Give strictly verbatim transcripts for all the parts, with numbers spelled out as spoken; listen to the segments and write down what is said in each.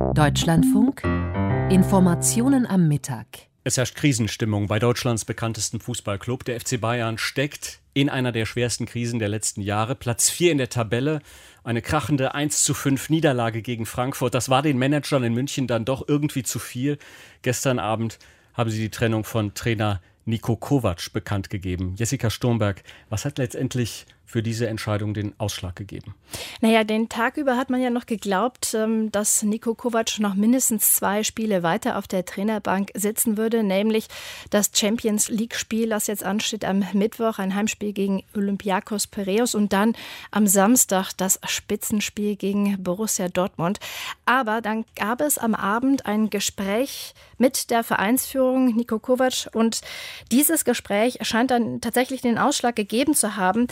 Deutschlandfunk. Informationen am Mittag. Es herrscht Krisenstimmung bei Deutschlands bekanntesten Fußballclub. Der F C Bayern steckt in einer der schwersten Krisen der letzten Jahre. Platz vier in der Tabelle, eine krachende eins zu fünf Niederlage gegen Frankfurt. Das war den Managern in München dann doch irgendwie zu viel. Gestern Abend haben sie die Trennung von Trainer Niko Kovac bekannt gegeben. Jessica Sturmberg, was hat letztendlich für diese Entscheidung den Ausschlag gegeben? Naja, den Tag über hat man ja noch geglaubt, dass Niko Kovac noch mindestens zwei Spiele weiter auf der Trainerbank sitzen würde, nämlich das Champions-League-Spiel, das jetzt ansteht am Mittwoch, ein Heimspiel gegen Olympiakos Piräus und dann am Samstag das Spitzenspiel gegen Borussia Dortmund. Aber dann gab es am Abend ein Gespräch mit der Vereinsführung Niko Kovac und dieses Gespräch scheint dann tatsächlich den Ausschlag gegeben zu haben.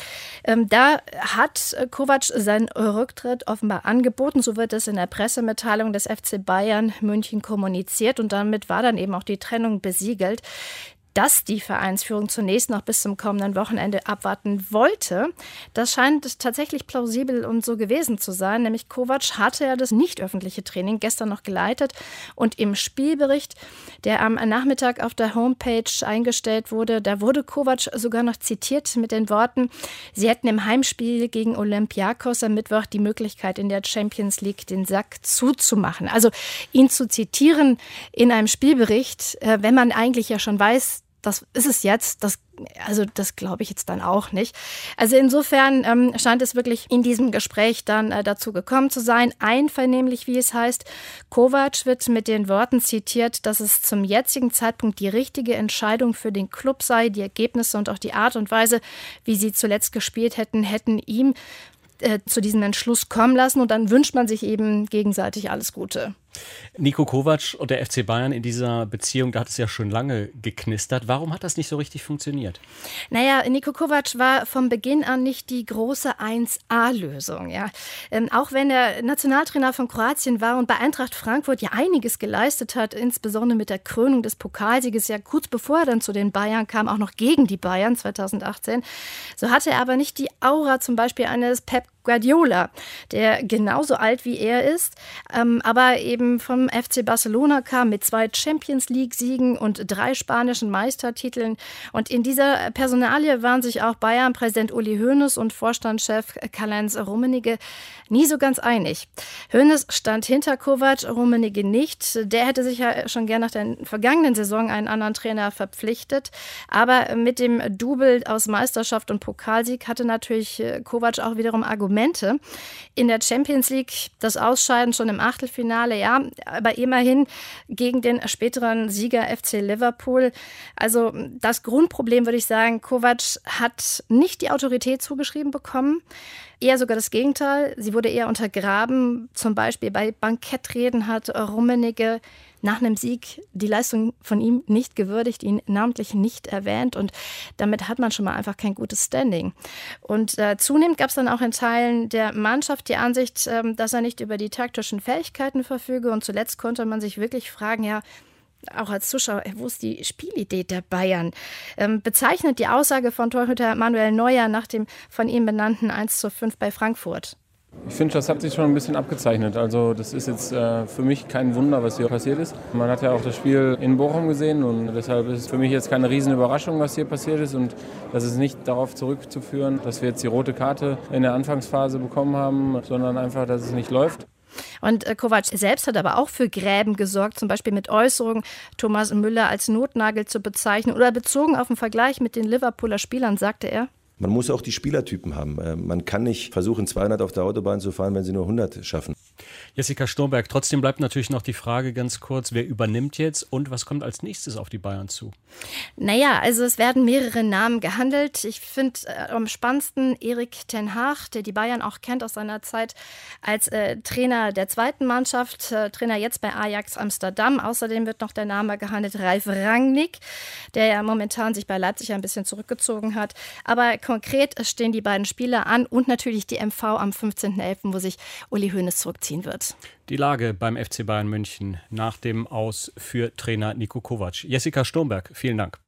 Da hat Kovac seinen Rücktritt offenbar angeboten, so wird es in der Pressemitteilung des F C Bayern München kommuniziert und damit war dann eben auch die Trennung besiegelt. Dass die Vereinsführung zunächst noch bis zum kommenden Wochenende abwarten wollte, das scheint tatsächlich plausibel und so gewesen zu sein. Nämlich Kovac hatte ja das nicht öffentliche Training gestern noch geleitet und im Spielbericht, der am Nachmittag auf der Homepage eingestellt wurde, da wurde Kovac sogar noch zitiert mit den Worten, sie hätten im Heimspiel gegen Olympiakos am Mittwoch die Möglichkeit, in der Champions League den Sack zuzumachen. Also ihn zu zitieren in einem Spielbericht, wenn man eigentlich ja schon weiß, das ist es jetzt, das, also das glaube ich jetzt dann auch nicht. Also insofern ähm, scheint es wirklich in diesem Gespräch dann äh, dazu gekommen zu sein, einvernehmlich, wie es heißt. Kovac wird mit den Worten zitiert, dass es zum jetzigen Zeitpunkt die richtige Entscheidung für den Club sei. Die Ergebnisse und auch die Art und Weise, wie sie zuletzt gespielt hätten, hätten ihm äh, zu diesem Entschluss kommen lassen. Und dann wünscht man sich eben gegenseitig alles Gute. Niko Kovac und der F C Bayern in dieser Beziehung, da hat es ja schon lange geknistert. Warum hat das nicht so richtig funktioniert? Naja, Niko Kovac war von Beginn an nicht die große eins A-Lösung. Ja. Ähm, auch wenn er Nationaltrainer von Kroatien war und bei Eintracht Frankfurt ja einiges geleistet hat, insbesondere mit der Krönung des Pokalsieges, ja kurz bevor er dann zu den Bayern kam, auch noch gegen die Bayern zweitausendachtzehn, so hatte er aber nicht die Aura zum Beispiel eines Pep Guardiola, der genauso alt wie er ist, ähm, aber eben vom F C Barcelona kam mit zwei Champions-League-Siegen und drei spanischen Meistertiteln. Und in dieser Personalie waren sich auch Bayern-Präsident Uli Hoeneß und Vorstandschef Karl-Heinz Rummenigge nie so ganz einig. Hoeneß stand hinter Kovac, Rummenigge nicht. Der hätte sich ja schon gern nach der vergangenen Saison einen anderen Trainer verpflichtet. Aber mit dem Double aus Meisterschaft und Pokalsieg hatte natürlich Kovac auch wiederum Argumente. In der Champions League das Ausscheiden schon im Achtelfinale, ja, aber immerhin gegen den späteren Sieger F C Liverpool. Also das Grundproblem, würde ich sagen, Kovac hat nicht die Autorität zugeschrieben bekommen. Eher sogar das Gegenteil. Sie wurde eher untergraben. Zum Beispiel bei Bankettreden hat Rummenigge nach einem Sieg die Leistung von ihm nicht gewürdigt, ihn namentlich nicht erwähnt. Und damit hat man schon mal einfach kein gutes Standing. Und äh, zunehmend gab es dann auch in Teilen der Mannschaft die Ansicht, äh, dass er nicht über die taktischen Fähigkeiten verfüge. Und zuletzt konnte man sich wirklich fragen, ja, auch als Zuschauer, wo ist die Spielidee der Bayern? Ähm, bezeichnet die Aussage von Torhüter Manuel Neuer nach dem von ihm benannten eins zu fünf bei Frankfurt. Ich finde, das hat sich schon ein bisschen abgezeichnet. Also das ist jetzt äh, für mich kein Wunder, was hier passiert ist. Man hat ja auch das Spiel in Bochum gesehen und deshalb ist es für mich jetzt keine riesen Überraschung, was hier passiert ist. Und das ist nicht darauf zurückzuführen, dass wir jetzt die rote Karte in der Anfangsphase bekommen haben, sondern einfach, dass es nicht läuft. Und Kovac selbst hat aber auch für Gräben gesorgt, zum Beispiel mit Äußerungen, Thomas Müller als Notnagel zu bezeichnen oder bezogen auf den Vergleich mit den Liverpooler Spielern, sagte er. Man muss auch die Spielertypen haben. Man kann nicht versuchen, zweihundert auf der Autobahn zu fahren, wenn sie nur hundert schaffen. Jessica Sturmberg, trotzdem bleibt natürlich noch die Frage ganz kurz, wer übernimmt jetzt und was kommt als nächstes auf die Bayern zu? Naja, also es werden mehrere Namen gehandelt. Ich finde äh, am spannendsten Erik ten Hag, der die Bayern auch kennt aus seiner Zeit als äh, Trainer der zweiten Mannschaft, äh, Trainer jetzt bei Ajax Amsterdam. Außerdem wird noch der Name gehandelt Ralf Rangnick, der ja momentan sich bei Leipzig ein bisschen zurückgezogen hat. Aber konkret stehen die beiden Spieler an und natürlich die M V am fünfzehnten elften, wo sich Uli Hoeneß zurückziehen wird. Die Lage beim F C Bayern München nach dem Aus für Trainer Niko Kovac. Jessica Sturmberg, vielen Dank.